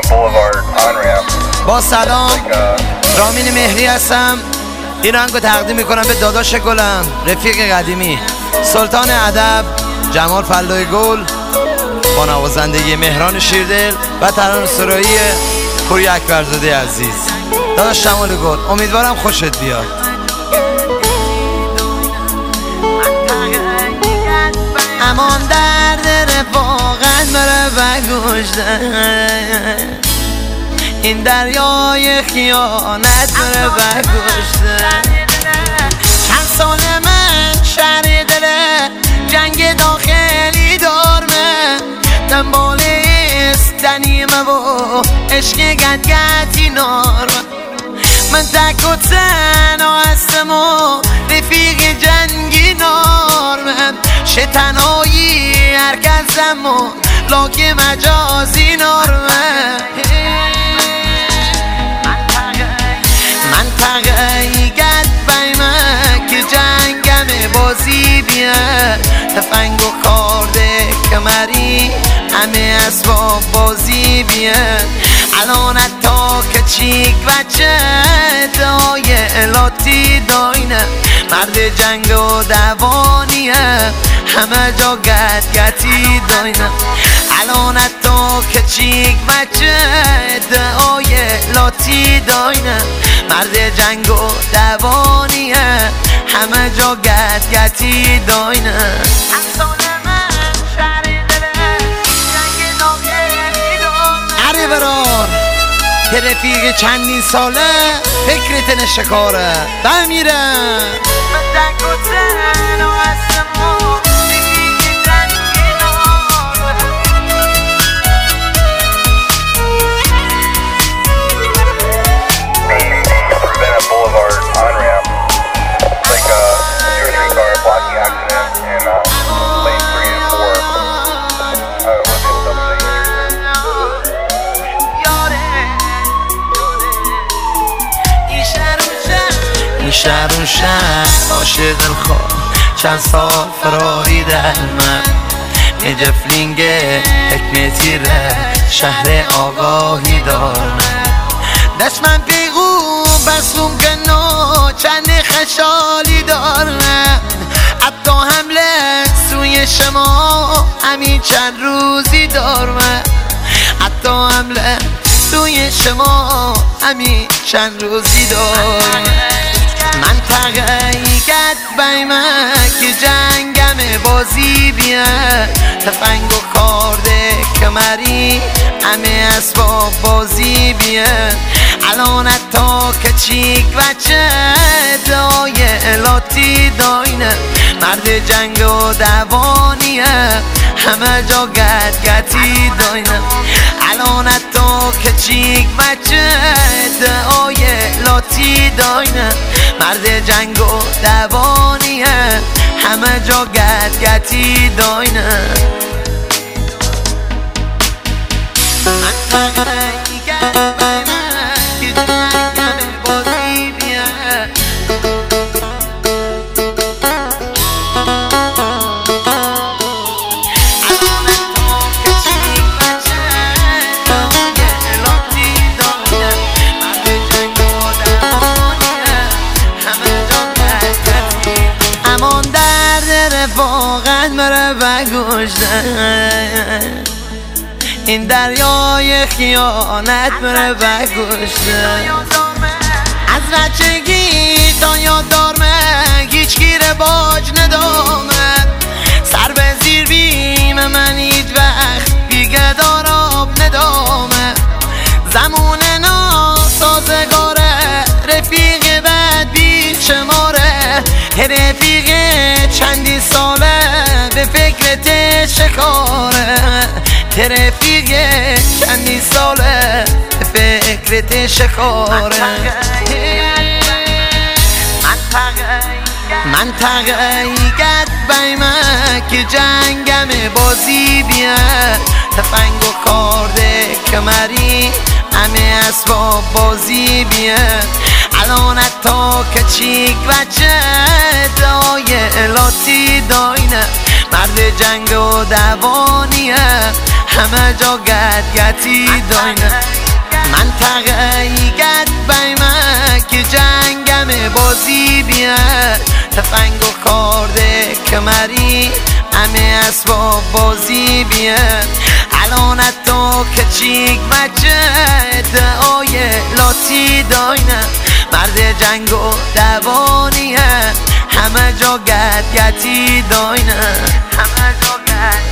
با سلام، رامین مهری هستم. این آهنگو تقدیم میکنم به داداش گلم، رفیق قدیمی، سلطان ادب جمال فلای گل، با نوازندگی مهران شیردل و ترانه‌سرایی پوری اکبرزاده عزیز. داداش جمال گل، امیدوارم خوشت بیاد. امان درد رفاقت مره بگوشته، این دریای خیانت مره بگوشته. چند سال من شهر دله جنگ داخلی دارمه، دنبال استنیمه و عشق گدگتی نارمه. من تک و تنها هستم و رفیق جنگی نارمه، شتنایی هرکسم و لاک مجازی نارمه. منطقه گد بیمه که جنگم بازی بیاد، تفنگ و کارده کمری همه اسباب بازی بیاد. الان حتی که چیک بچه دای الاتی داینه، مرد جنگ و دوانیه همه جا گدگتی داینه. الان حتی که چیک بچه دای الاتی داینه، مرد جنگ و دوانیه همه جا گدگتی داینه. برار که رفیق چندین ساله فکرت نشکاره بمیره. من دنگ و تن و هستم و رفیق جنگی ناره. Bennett Boulevard on-ramp. It's like a 303 car blocking accident in lane 3 and 4. این شهر اون شهر عاشق دلخواه، چند سال فراری در من نجفلینگ حکمتی ره شهر آگاهی دارم. دشمن پیغو بسلوم کنو چند خشالی دارم. حتی حمله سوی شما همین چند روزی دارم. حتی حمله سوی شما همین چند روزی دارم. منطقه گد بیمه که جنگم بازی بیاد، تفنگ و کارده کمری همه اسباب بازی بیاد. الان حتی که چیک بچه دای الاتی داینه، مرد جنگ و دوانیه همه جا گدگتی داینه. الان حتی که چیک بچه دای الاتی داینه، مرد جنگ و دوانیه همه جا گدگتی داینه. منطقه گد بیمه که جنگم بازی بیاد، امان درد رفاقت مره بگوشته، این دریای خیانت مره بگوشته. از بچگی تا یاد دارمه هیچ گیر باج ندامه، سر به زیر بیم من هیچ وقت بیگه داراب ندامه. زمون ناسازگاره رفیق بد بی شماره، رفیق چندی ساله به فکرت شکاره. رفیق چندی ساله به فکرت شکاره. منطقه گد بیمه که جنگم بازی بیاد، تفنگ و کارده کمری همه اسباب بازی بیاد. الان حتی که چیک بچه دای الاتی داینه، مرد جنگ و دوانیه همه جا گدگتی داینه. تغییرت بیمه که جنگم بازی بیاد تفنگ و کارده کمری همه اسباب بازی بیاد الان تو کچیک بچه دعای لاتی داینه مرد جنگ و دوانیه همه جا گتی داینه همه جا